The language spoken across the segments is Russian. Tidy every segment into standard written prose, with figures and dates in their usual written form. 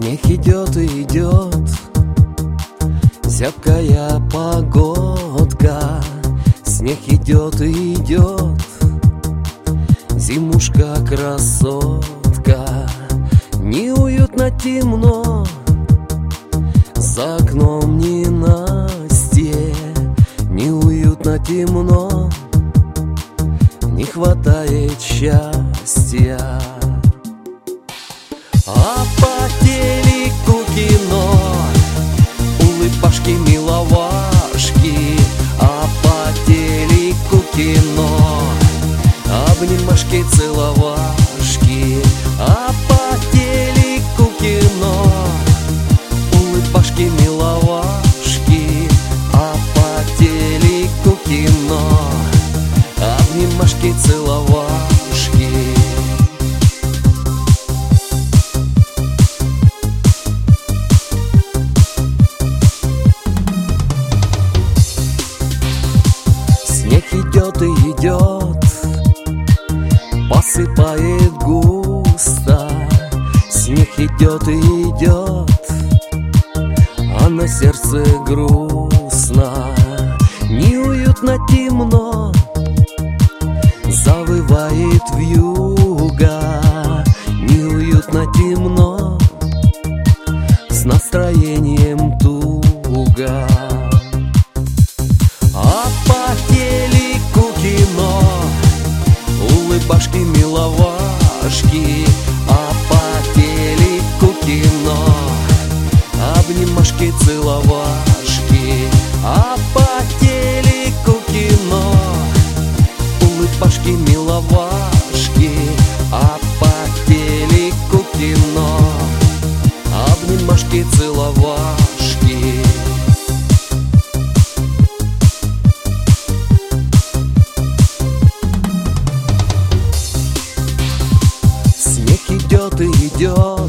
Снег идет и идет, зябкая погодка. Снег идет и идет, зимушка-красотка. Неуютно, темно, за окном ненастье. Неуютно, темно, не хватает счастья. А по телеку кино, улыбашки, миловашки. А по телеку кино, обнимашки, целовашки. А по телеку кино, улыбашки, миловашки. А по телеку кино, обнимашки, целовашки. Снег идет и идет, посыпает густо. Снег идет и идет, а на сердце грустно. Неуютно, темно, завывает вьюга. Неуютно, темно, с настроением туго. А по телеку кино, улыбашки, миловашки. А по телеку кино, обнимашки, целовашки. А по телеку кино, улыбашки, миловашки. А по телеку кино, обнимашки, целовашки. Снег идет и идет,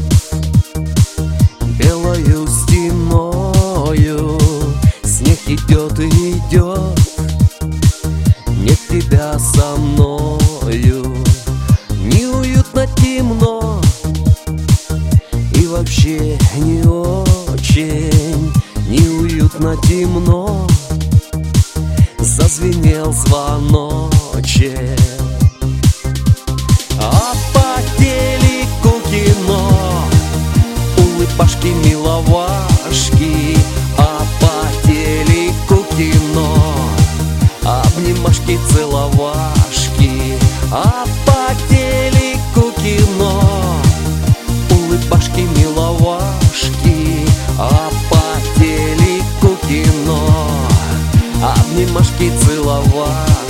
белою стеною. Снег идет и идет, нет тебя со мною. Неуютно, темно, и вообще не очень. Неуютно, темно, зазвенел звоночек. А по телеку кино, улыбашки, миловашки. А по телеку кино, обнимашки, целовашки. А по телеку кино, улыбашки, миловашки. А по телеку кино, обнимашки, целовашки.